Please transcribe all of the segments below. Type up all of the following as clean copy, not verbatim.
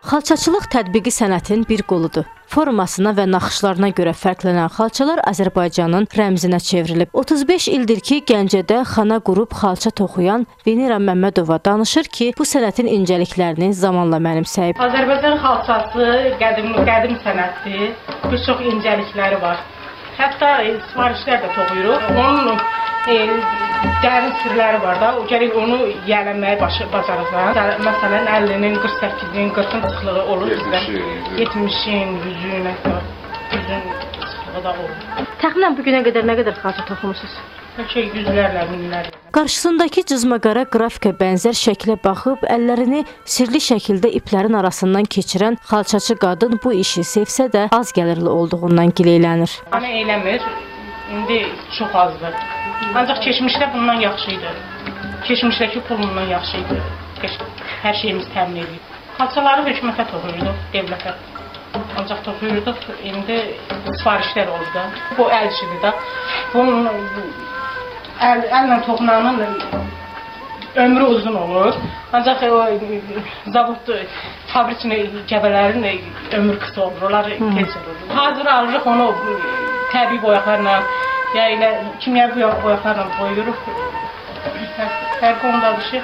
Xalçaçılıq tətbiqi sənətin bir qoludur. Formasına və naxışlarına görə fərqlənən xalçalar Azərbaycanın rəmzinə çevrilib. 35 ildir ki, Gəncədə xana qurub xalça toxuyan Venera Məmmədova danışır ki, bu sənətin incəliklərini zamanla mənimsəyib. Azərbaycan xalçası qədim sənətdir, bir çox incəlikləri var. Hətta sifarişlər də toxuyuruq. Onun dərin sirləri var da, gərək onu yiyələnməyi bacarırsan. Məsələn, 50-nin, 48-in, 40-ın sıxlığı olur bizdə. 70-in, 100-ün, hətta 100-ün sıxlığı da olur. Təxminən bu günə qədər nə qədər xalça toxumusunuz? Yüzlərlə, minlərlə. Qarşısındakı cızmaqara qrafika bənzər şəklə baxıb, əllərini sirli şəkildə iplərin arasından keçirən xalçaçı qadın bu işi sevsə də az gəlirli olduğundan gileylənir. Mənə eləmir, indi çox azdır. Ancaq keçmişdə bundan yaxşı idi. Keçmişdəki pul bundan yaxşı idi. Hər şeyimiz təmin edilir. Xalçaları hökumətə toxuyurduq, devlətə. Ancaq toxuyurduq, indi sifarişlər oldu da. Bu əl işidir da. Bunun əllə toxunanın ömrü uzun olur. Ancaq zavod fabrikçinin gəbələrin ömrü qısa olur. Onlar tez olur. Hazır alırıq onu təbii boyaqlarla, ya ilə kimyəvi boyaqlarla boyuruq. Fərqi ondadır ki,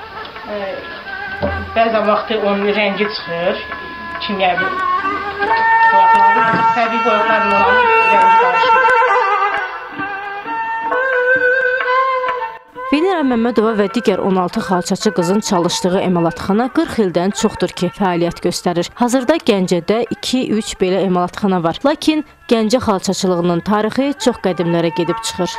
bəzən vaxtı onun rəngi çıxır, kimyəvi boyaqlarla, təbii boyaqlarla olan rəngi qarışır. Venera Məmmədova və digər 16 xalçaçı qızın çalışdığı emalatxana 40 ildən çoxdur ki, fəaliyyət göstərir. Hazırda Gəncədə 2-3 belə emalatxana var. Lakin Gəncə xalçaçılığının tarixi çox qədimlərə gedib çıxır.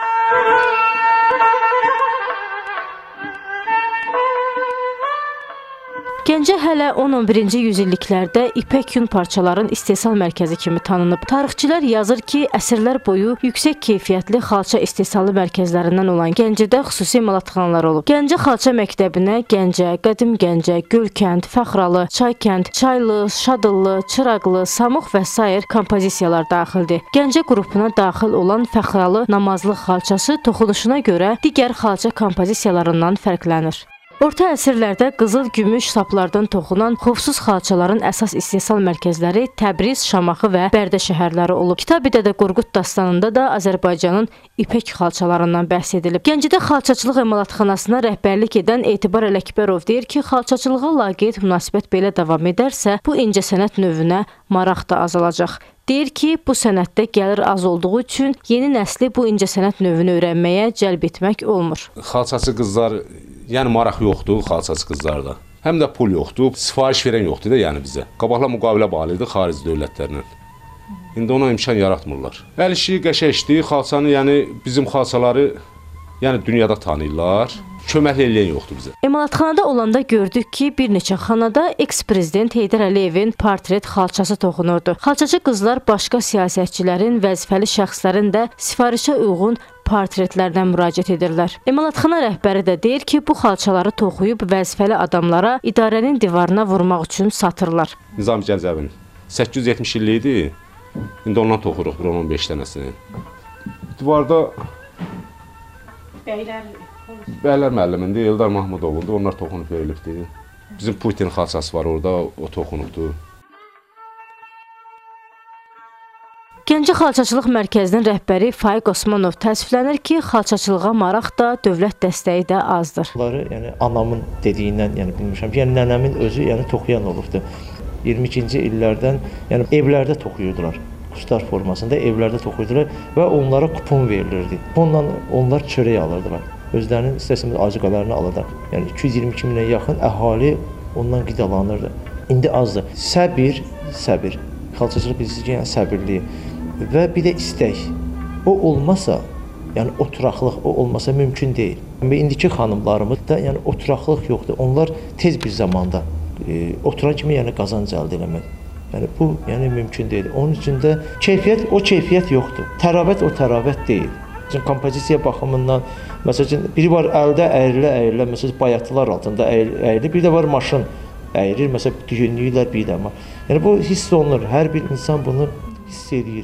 Gəncə hələ 11-ci yüzilliklərdə ipək yun parçaların istehsal mərkəzi kimi tanınıb. Tarixçilər yazır ki, əsrlər boyu yüksək keyfiyyətli xalça istehsalı mərkəzlərindən olan Gəncədə xüsusi emalatxanalar olub. Gəncə xalça məktəbinə Gəncə, Qədim Gəncə, Gölkənd, Fəxralı, Çaykənd, Çaylı, Şadıllı, Çıraqlı, Samux və sair kompozisiyalar daxildir. Gəncə qrupuna daxil olan Fəxralı namazlı xalçası toxunuşuna görə digər xalça kompozisiyalarından fərqlənir. Orta əsrlərdə qızıl-gümüş saplardan toxunan xovsuz xalçaların əsas istehsal mərkəzləri Təbriz, Şamaxı və Bərdə şəhərləri olub. Kitabi Dədə Qorqud dastanında da Azərbaycanın ipək xalçalarından bəhs edilib. Gəncədə xalçaçılıq emalatxanasına rəhbərlik edən Etibar Ələkbərov deyir ki, xalçaçılığa laqeyd münasibət belə davam edərsə, bu incəsənət növünə maraq da azalacaq. Deyir ki, bu sənətdə gəlir az olduğu üçün yeni nəsli bu incəsənət növünü öyrənməyə cəlb etmək olmur. Xalçaçı qızlar, yəni maraq yoxdur xalçaçı qızlarda. Həm də pul yoxdur, sifariş verən yoxdur da yəni bizə. Qabaqlar müqavilə bağlıydı xarici dövlətlərlə. İndi ona imkan yaratmırlar. Əl işi, qəşəng işdir, xalçanı, yəni bizim xalçaları yəni dünyada tanıyırlar. Kömək eləyən yoxdur bizə. Emalatxanada olanda gördük ki, bir neçə xanada eks-prezident Heydər Əliyevin portret xalçası toxunurdu. Xalçaçı qızlar başqa siyasətçilərin, vəzifəli şəxslərin də sifarişə uyğun portretlərdən müraciət edirlər. Emalatxana rəhbəri də deyir ki, bu xalçaları toxuyub vəzifəli adamlara idarənin divarına vurmaq üçün satırlar. Nizami Gəncəvin 870 illik idi. İndi ondan toxuruq 15 dənəsini. Divarda Bəylər müəllimindir, Eldar Mahmudovundur, onlar toxunub verilibdir. Bizim Putin xalçası var orada, o toxunubdur. Gəncə Xalçaçılıq Mərkəzinin rəhbəri Faiq Osmanov təəssüflənir ki, xalçaçılığa maraq da, dövlət dəstəyi də azdır. Bunları yəni anamın dediyindən, yəni bilmişəm, yəni nənəmin özü yəni toxuyan olubdu. 22-ci illərdən yəni evlərdə toxuyurdular. Quşlar formasında evlərdə toxuyurdular və onlara kupon verilirdi. Kuponla onlar çörək alırdılar. Özlərinin istəsəmiz acıqalarını alırlar. Yəni 222 minə yaxın əhali ondan qidalanırdı. İndi azdır. Səbir. Xalçaçılıq bilirsiz ki, yəni səbirli və bir də istək. O olmasa, yəni oturaqlıq o olmasa mümkün deyil. İndiki xanımlarımızda yəni oturaqlıq yoxdur. Onlar tez bir zamanda oturan kimi yəni qazanc əldə eləmək. Yəni bu yəni mümkün deyil. Onun üçün də keyfiyyət yoxdur. Təravət o təravət deyil. Kompozisiya baxımından, məsələn, biri var əldə əyrilə, məsələn, bayatılar altında əyrilir, bir də var maşın əyrir, məsələn, düyünləyirlər bir də. Yəni bu hiss olunur, hər bir insan bunu hiss edir.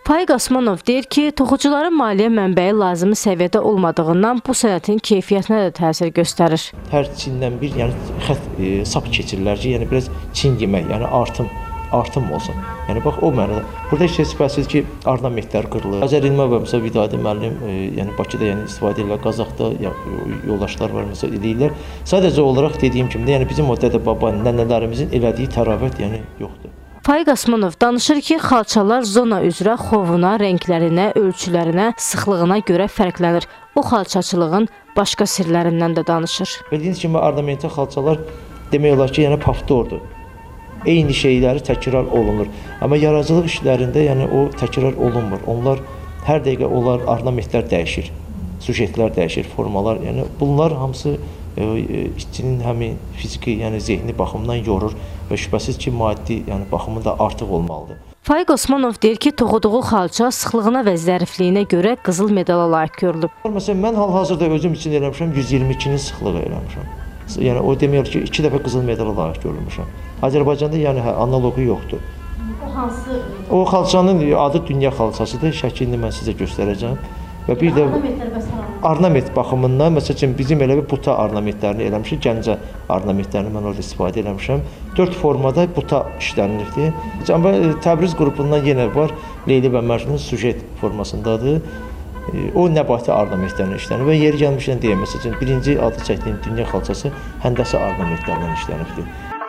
Faiq Osmanov deyir ki, toxucuların maliyyə mənbəyi lazımi səviyyədə olmadığından bu sənətin keyfiyyətinə də təsir göstərir. Hər çindən bir, yəni sap keçirlər ki, yəni biraz çin yemək, yəni artım olsun. Yəni bax o mənada. Burada heç şübhəsiz ki, ornamentlər qırılır. Azər İlmə və məsələn Vidadi müəllim, yəni Bakıda yəni istifadə edirlər, Qazaxda yoldaşlar var məsələn edirlər. Sadəcə olaraq dediyim kimi də, yəni bizim o dədə-baba, nənələrimizin elədiyi təravət yəni yoxdur. Faiq Osmanov danışır ki, xalçalar zona üzrə xovuna, rənglərinə, ölçülərinə, sıxlığına görə fərqlənir. O xalçaçılığın başqa sirlərindən də danışır. Bildiyiniz kimi ornamentə xalçalar demək olar ki, yəni paftordur. Eyni şeyləri təkrar olunur. Amma yaradıcılıq işlərində yəni o təkrar olunmur. Onlar hər dəqiqə ornamentlər dəyişir. Sujetlər dəyişir, formalar. Yəni bunlar hamısı işçinin həmin fiziki, yəni zehni baxımından yorur və şübhəsiz ki, maddi, yəni baxımı da artıq olmalıdır. Faiq Osmanov deyir ki, toxuduğu xalça sıxlığına və zərifliyinə görə qızıl medala layiq görülüb. Məsələn, mən hal-hazırda özüm üçün eləmişəm 122-nin sıxlığı eləmişəm. Yəni o demək ki, 2 dəfə qızıl medala layiq görülmüşəm. Azərbaycanda yəni analoqu yoxdur. O hansı? O xalçanın adı dünya xalçasıdır. Şəklini mən sizə göstərəcəm. Və bir də ornament baxımından, məsələn, bizim elə bir buta ornamentlərini eləmişik, Gəncə ornamentlərini mən orada istifadə eləmişəm. 4 formada buta işlənirdi. Amma Təbriz qrupundan yenə var, Leyli və Məcnun sujet formasındadır. O nəbati ornamentlərini işlənir və yeri gəlmişdən deyim, məsələn, birinci adı çəkdiyim dünya xalçası həndəsə ornamentlərindən işlənibdir.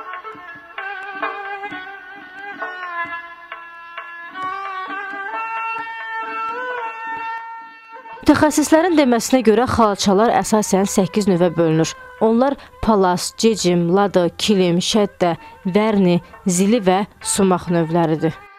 Mütəxəssislərin deməsinə görə xalçalar əsasən 8 növə bölünür. Onlar palas, cecim, ladı, kilim, şəddə, vərni, zili və sumaq növləridir.